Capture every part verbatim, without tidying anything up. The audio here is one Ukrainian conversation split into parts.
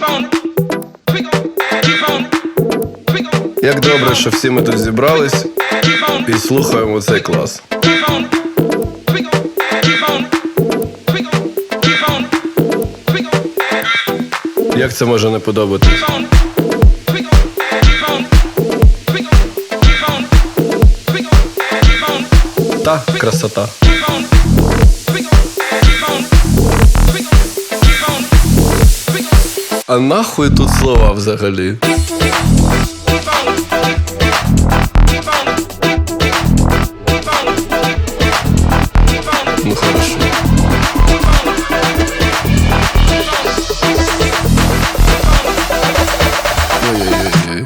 Як добре, що всі ми тут зібрались і слухаємо цей клас. Як це може не подобатись? Та красота. А нахуй тут слова взагалі? Ну хорошо. Ой-ой-ой.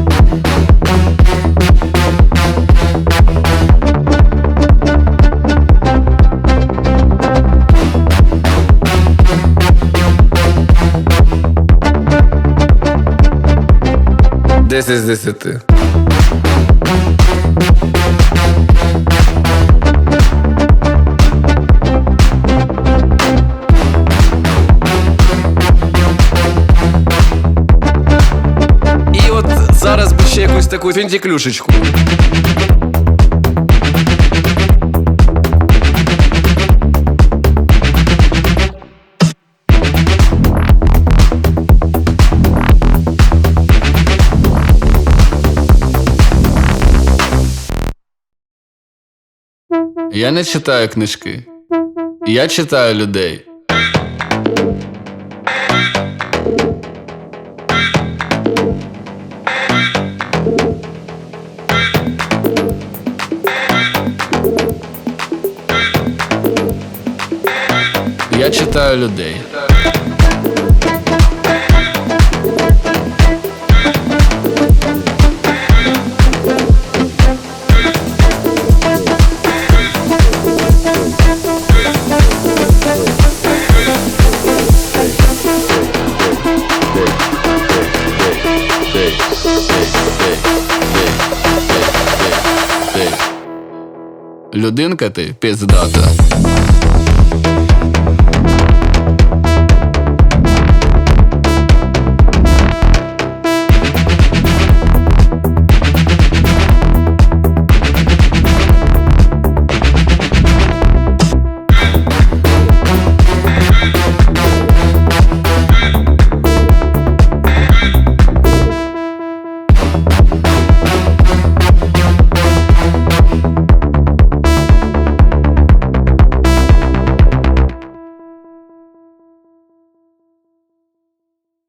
Десять з десяти. І от зараз би ще якусь таку фінтіклюшечку. Я не читаю книжки. Я читаю людей. Я читаю людей. Людинка ти пиздата.